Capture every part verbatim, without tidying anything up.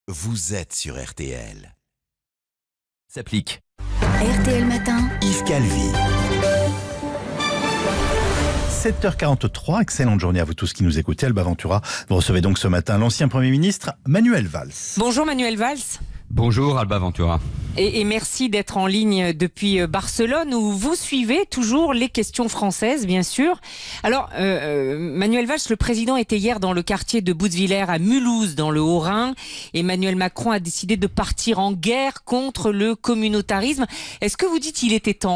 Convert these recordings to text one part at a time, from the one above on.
Vous êtes sur R T L. S'applique. R T L Matin. Yves Calvi. sept heures quarante-trois, excellente journée à vous tous qui nous écoutez. Alba Ventura, vous recevez donc ce matin l'ancien Premier ministre Manuel Valls. Bonjour Manuel Valls. Bonjour Alba Ventura. Et, et merci d'être en ligne depuis Barcelone où vous suivez toujours les questions françaises, bien sûr. Alors, euh, Manuel Valls, le président était hier dans le quartier de Boutzwiller à Mulhouse, dans le Haut-Rhin. Emmanuel Macron a décidé de partir en guerre contre le communautarisme. Est-ce que vous dites qu'il était temps ?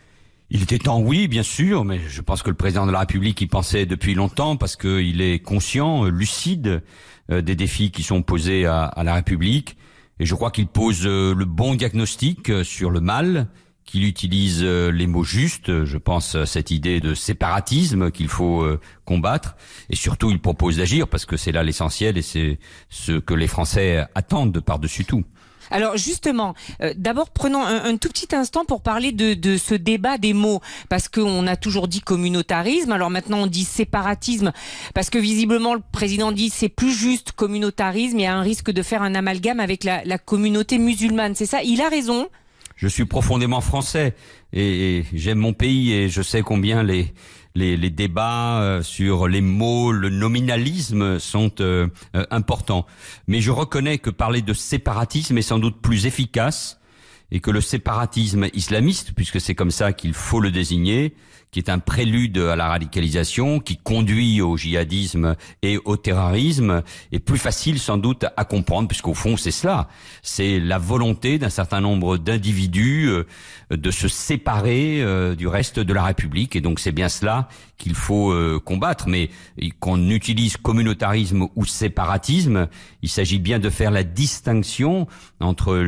Il était temps, oui, bien sûr, mais je pense que le président de la République y pensait depuis longtemps parce qu'il est conscient, lucide euh, des défis qui sont posés à, à la République. Et je crois qu'il pose euh, le bon diagnostic euh, sur le mal, qu'il utilise euh, les mots justes. Je pense à cette idée de séparatisme qu'il faut euh, combattre. Et surtout, il propose d'agir parce que c'est là l'essentiel et c'est ce que les Français attendent de par-dessus tout. Alors justement, euh, d'abord prenons un, un tout petit instant pour parler de, de ce débat des mots, parce qu'on a toujours dit communautarisme, alors maintenant on dit séparatisme, parce que visiblement le président dit c'est plus juste communautarisme, il y a un risque de faire un amalgame avec la, la communauté musulmane, c'est ça ? Il a raison ? Je suis profondément français et, et j'aime mon pays et je sais combien les les, les débats euh, sur les mots, le nominalisme sont euh, euh, importants. Mais je reconnais que parler de séparatisme est sans doute plus efficace et que le séparatisme islamiste, puisque c'est comme ça qu'il faut le désigner, qui est un prélude à la radicalisation, qui conduit au djihadisme et au terrorisme, est plus facile sans doute à comprendre, puisqu'au fond c'est cela, c'est la volonté d'un certain nombre d'individus euh, de se séparer euh, du reste de la République, et donc c'est bien cela qu'il faut euh, combattre. Mais qu'on utilise communautarisme ou séparatisme, il s'agit bien de faire la distinction entre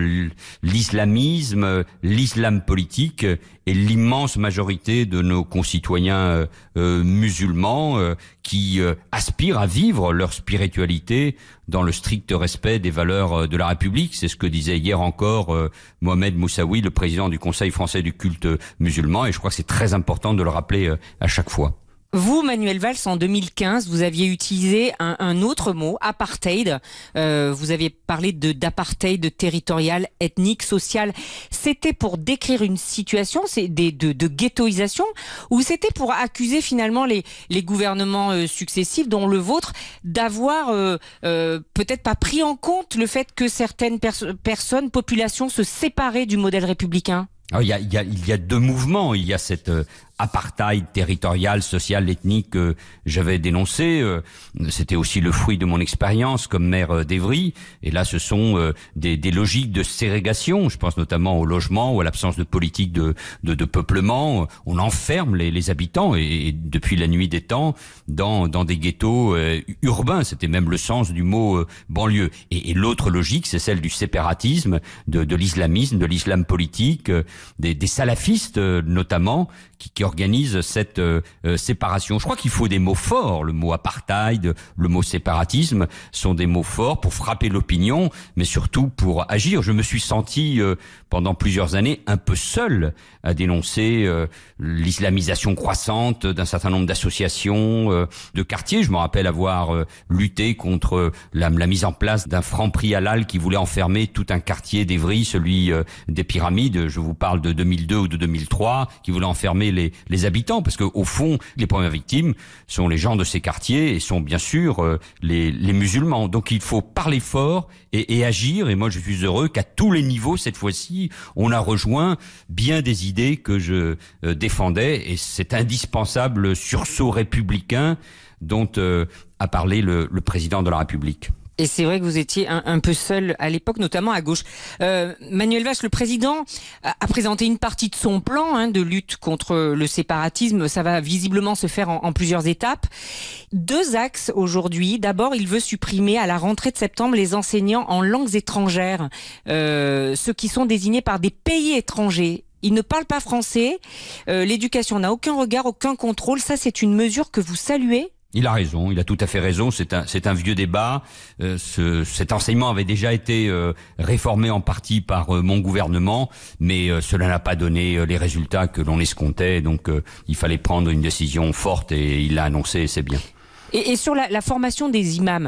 l'islamisme, l'islam politique et l'immense majorité de nos concitoyens euh, euh, musulmans euh, qui euh, aspirent à vivre leur spiritualité dans le strict respect des valeurs euh, de la République. C'est ce que disait hier encore euh, Mohamed Moussaoui, le président du Conseil français du culte musulman, et je crois que c'est très important de le rappeler euh, à chaque fois. Vous, Manuel Valls, en deux mille quinze, vous aviez utilisé un, un autre mot, apartheid. Euh, vous aviez parlé de d'apartheid territorial, ethnique, social. C'était pour décrire une situation, c'est des, de, de ghettoisation, ou c'était pour accuser finalement les, les gouvernements euh, successifs, dont le vôtre, d'avoir euh, euh, peut-être pas pris en compte le fait que certaines pers- personnes, populations, se séparaient du modèle républicain ? Alors, il y a, il y a, il y a deux mouvements. Il y a cette euh, apartheid territorial, social, ethnique que j'avais dénoncé. Euh, c'était aussi le fruit de mon expérience comme maire euh, d'Évry. Et là, ce sont euh, des, des logiques de ségrégation. Je pense notamment au logement ou à l'absence de politique de, de, de peuplement. On enferme les, les habitants et, et depuis la nuit des temps dans, dans des ghettos euh, urbains. C'était même le sens du mot euh, banlieue. Et, et l'autre logique, c'est celle du séparatisme, de, de l'islamisme, de l'islam politique, euh, des, des salafistes euh, notamment, qui, qui organisent cette euh, euh, séparation. Je crois qu'il faut des mots forts. Le mot apartheid, le mot séparatisme sont des mots forts pour frapper l'opinion, mais surtout pour agir. Je me suis senti euh, pendant plusieurs années un peu seul à dénoncer euh, l'islamisation croissante d'un certain nombre d'associations, euh, de quartiers. Je me rappelle avoir euh, lutté contre la, la mise en place d'un franc-prix halal qui voulait enfermer tout un quartier d'Évry, celui euh, des Pyramides. Je vous parle de deux mille deux ou de deux mille trois, qui voulait enfermer les, les habitants, parce que au fond, les premières victimes sont les gens de ces quartiers et sont bien sûr euh, les, les musulmans. Donc il faut parler fort et, et agir. Et moi, je suis heureux qu'à tous les niveaux, cette fois-ci, on a rejoint bien des idées que je euh, défendais. Et cet indispensable sursaut républicain dont euh, a parlé le, le président de la République. Et c'est vrai que vous étiez un, un peu seul à l'époque, notamment à gauche. Euh, Manuel Valls, le président, a, a présenté une partie de son plan hein, de lutte contre le séparatisme. Ça va visiblement se faire en, en plusieurs étapes. Deux axes aujourd'hui. D'abord, il veut supprimer à la rentrée de septembre les enseignants en langues étrangères, euh, ceux qui sont désignés par des pays étrangers. Ils ne parlent pas français. Euh, l'éducation n'a aucun regard, aucun contrôle. Ça, c'est une mesure que vous saluez ? Il a raison, il a tout à fait raison, c'est un, c'est un vieux débat. Euh, ce, cet enseignement avait déjà été euh, réformé en partie par euh, mon gouvernement, mais euh, cela n'a pas donné euh, les résultats que l'on escomptait, donc euh, il fallait prendre une décision forte et il l'a annoncé et c'est bien. Et, et sur la, la formation des imams,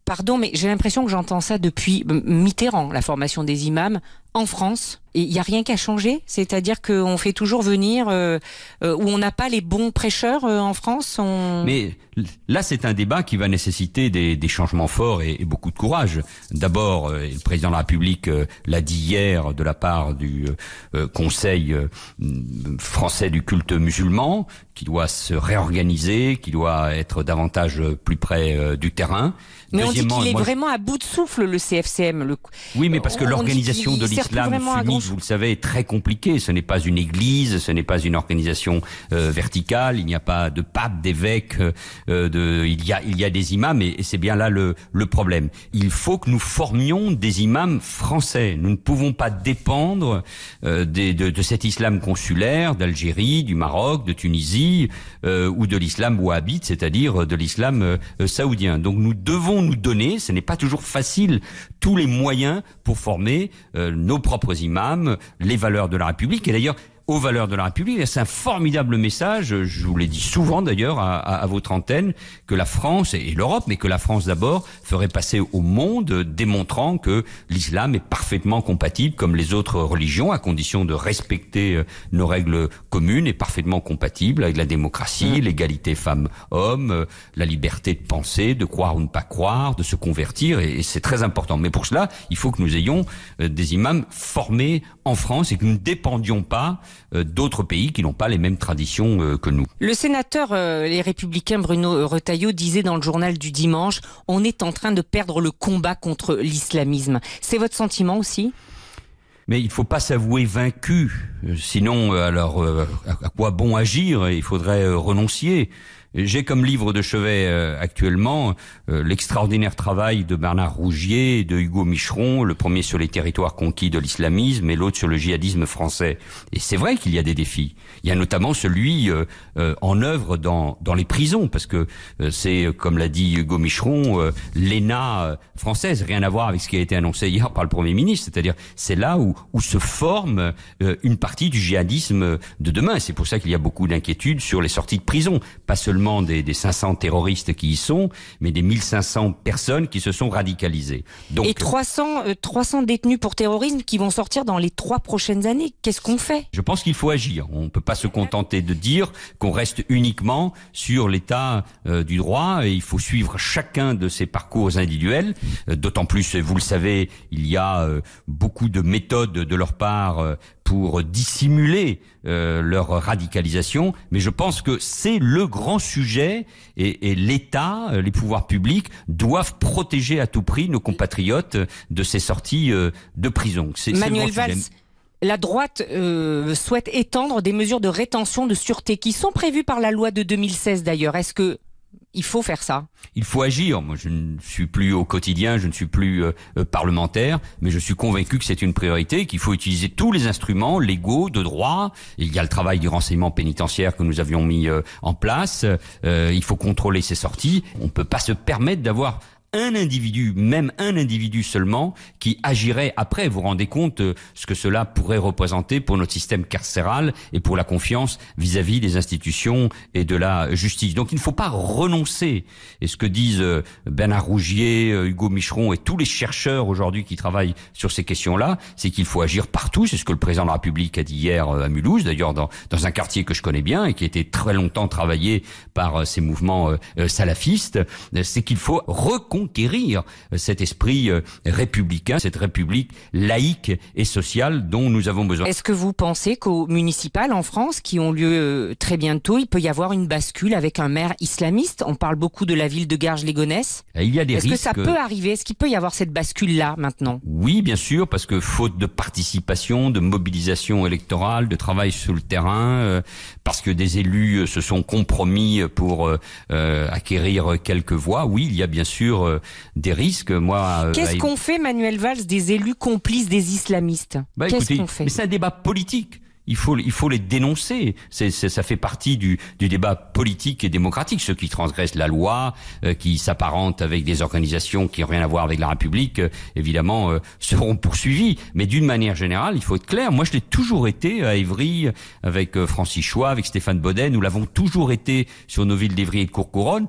Pardon, mais j'ai l'impression que j'entends ça depuis Mitterrand, la formation des imams en France. Et il n'y a rien qu'à changer, c'est-à-dire qu'on fait toujours venir euh, euh, où on n'a pas les bons prêcheurs euh, en France. On... Mais là, c'est un débat qui va nécessiter des, des changements forts et, et beaucoup de courage. D'abord, euh, le président de la République euh, l'a dit hier de la part du euh, Conseil euh, français du culte musulman, qui doit se réorganiser, qui doit être davantage plus près euh, du terrain. Mais on dit qu'il est moi, vraiment à bout de souffle, le C F C M. Le... Oui, mais parce que l'organisation de l'islam sunnite, vous le savez, est très compliquée. Ce n'est pas une église, ce n'est pas une organisation euh, verticale. Il n'y a pas de pape, d'évêque. Euh, de, il y a, il y a des imams, et, et c'est bien là le, le problème. Il faut que nous formions des imams français. Nous ne pouvons pas dépendre euh, des, de, de cet islam consulaire d'Algérie, du Maroc, de Tunisie, euh, ou de l'islam wahhabite, c'est-à-dire de l'islam euh, saoudien. Donc nous devons nous donner, ce n'est pas toujours facile, tous les moyens pour former euh, nos propres imams, les valeurs de la République. Et d'ailleurs, aux valeurs de la République, c'est un formidable message, je vous l'ai dit souvent d'ailleurs à, à, à votre antenne, que la France et l'Europe, mais que la France d'abord, ferait passer au monde, démontrant que l'islam est parfaitement compatible comme les autres religions, à condition de respecter nos règles communes, et parfaitement compatible avec la démocratie, mmh. l'égalité femmes-hommes, la liberté de penser, de croire ou ne pas croire, de se convertir, et, et c'est très important. Mais pour cela, il faut que nous ayons euh, des imams formés en France et que nous ne dépendions pas d'autres pays qui n'ont pas les mêmes traditions euh, que nous. Le sénateur euh, Les Républicains Bruno Retailleau disait dans le journal du dimanche « On est en train de perdre le combat contre l'islamisme ». C'est votre sentiment aussi ? Mais il ne faut pas s'avouer vaincu, sinon alors euh, à quoi bon agir ? Il faudrait euh, renoncier. J'ai comme livre de chevet euh, actuellement euh, l'extraordinaire travail de Bernard Rougier et de Hugo Micheron, le premier sur les territoires conquis de l'islamisme et l'autre sur le djihadisme français. Et c'est vrai qu'il y a des défis. Il y a notamment celui euh, euh, en œuvre dans, dans les prisons, parce que euh, c'est, comme l'a dit Hugo Micheron, euh, l'E N A euh, française, rien à voir avec ce qui a été annoncé hier par le Premier ministre. C'est-à-dire, c'est là où, où se forme euh, une partie du djihadisme de demain. C'est pour ça qu'il y a beaucoup d'inquiétudes sur les sorties de prison, pas seulement Des, des cinq cents terroristes qui y sont, mais des mille cinq cents personnes qui se sont radicalisées. Donc, et trois cents, euh, trois cents détenus pour terrorisme qui vont sortir dans les trois prochaines années. Qu'est-ce qu'on fait ? Je pense qu'il faut agir. On ne peut pas se contenter de dire qu'on reste uniquement sur l'état euh, du droit, et il faut suivre chacun de ces parcours individuels. Euh, d'autant plus, vous le savez, il y a euh, beaucoup de méthodes de leur part euh, pour dissimuler euh, leur radicalisation, mais je pense que c'est le grand sujet, et, et l'État, les pouvoirs publics doivent protéger à tout prix nos compatriotes de ces sorties euh, de prison. C'est, Manuel c'est Valls, la droite euh, souhaite étendre des mesures de rétention de sûreté qui sont prévues par la loi de deux mille seize d'ailleurs. Est-ce que il faut faire ça? Il faut agir. Moi, je ne suis plus au quotidien, je ne suis plus euh, parlementaire, mais je suis convaincu que c'est une priorité, qu'il faut utiliser tous les instruments légaux, de droit. Il y a le travail du renseignement pénitentiaire que nous avions mis euh, en place. Euh, il faut contrôler ces sorties. On ne peut pas se permettre d'avoir un individu, même un individu seulement, qui agirait après. Vous vous rendez compte euh, ce que cela pourrait représenter pour notre système carcéral et pour la confiance vis-à-vis des institutions et de la justice. Donc il ne faut pas renoncer. Et ce que disent euh, Bernard Rougier, euh, Hugo Micheron et tous les chercheurs aujourd'hui qui travaillent sur ces questions-là, c'est qu'il faut agir partout. C'est ce que le président de la République a dit hier euh, à Mulhouse, d'ailleurs dans, dans un quartier que je connais bien et qui a été très longtemps travaillé par euh, ces mouvements euh, euh, salafistes. C'est qu'il faut reconquérir conquérir cet esprit euh, républicain, cette république laïque et sociale dont nous avons besoin. Est-ce que vous pensez qu'aux municipales en France, qui ont lieu euh, très bientôt, il peut y avoir une bascule avec un maire islamiste? On parle beaucoup de la ville de Garges-les-Gonesse. Il y a des Est-ce risques. que ça peut arriver? Est-ce qu'il peut y avoir cette bascule-là maintenant? Oui, bien sûr, parce que faute de participation, de mobilisation électorale, de travail sur le terrain, euh, parce que des élus se sont compromis pour euh, euh, acquérir quelques voix, oui, il y a bien sûr euh, des risques. Moi, Qu'est-ce euh, qu'on fait, Manuel Valls, des élus complices des islamistes? bah, Qu'est-ce écoutez, qu'on fait? Mais c'est un débat politique. Il faut, il faut les dénoncer. C'est, c'est, ça fait partie du, du débat politique et démocratique. Ceux qui transgressent la loi, euh, qui s'apparentent avec des organisations qui n'ont rien à voir avec la République, euh, évidemment, euh, seront poursuivis. Mais d'une manière générale, il faut être clair. Moi, je l'ai toujours été à Évry, avec euh, Francis Choix, avec Stéphane Baudet. Nous l'avons toujours été sur nos villes d'Évry et de Courcouronnes.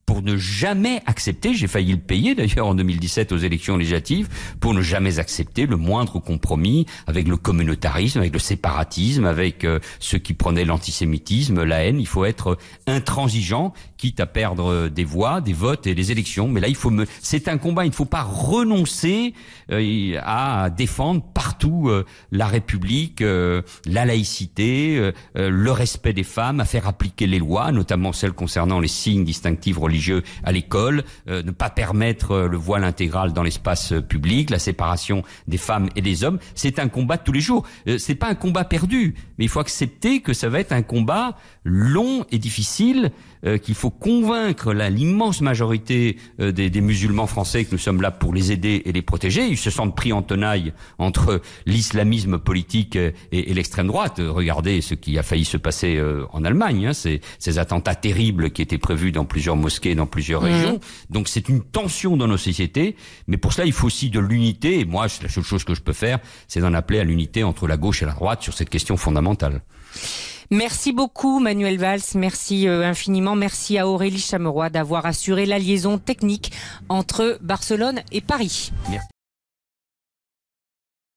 pour ne jamais accepter, j'ai failli le payer d'ailleurs en deux mille dix-sept aux élections législatives, pour ne jamais accepter le moindre compromis avec le communautarisme, avec le séparatisme, avec euh, ceux qui prônaient l'antisémitisme, la haine. Il faut être intransigeant, quitte à perdre des voix, des votes et des élections. Mais là, il faut me... c'est un combat, il ne faut pas renoncer euh, à défendre partout euh, la République, euh, la laïcité, euh, le respect des femmes, à faire appliquer les lois, notamment celles concernant les signes distinctifs religieux à l'école, euh, ne pas permettre euh, le voile intégral dans l'espace euh, public, la séparation des femmes et des hommes. C'est un combat de tous les jours. Euh, c'est pas un combat perdu, mais il faut accepter que ça va être un combat long et difficile, euh, qu'il faut convaincre la, l'immense majorité euh, des, des musulmans français que nous sommes là pour les aider et les protéger. Ils se sentent pris en tenaille entre l'islamisme politique et, et l'extrême droite. Regardez ce qui a failli se passer euh, en Allemagne, hein, ces, ces attentats terribles qui étaient prévus dans plusieurs mosquées, dans plusieurs mmh. régions. Donc c'est une tension dans nos sociétés, mais pour cela il faut aussi de l'unité, et moi la seule chose que je peux faire, c'est d'en appeler à l'unité entre la gauche et la droite sur cette question fondamentale. Merci beaucoup Manuel Valls, merci euh, infiniment, merci à Aurélie Chameroy d'avoir assuré la liaison technique entre Barcelone et Paris. Merci.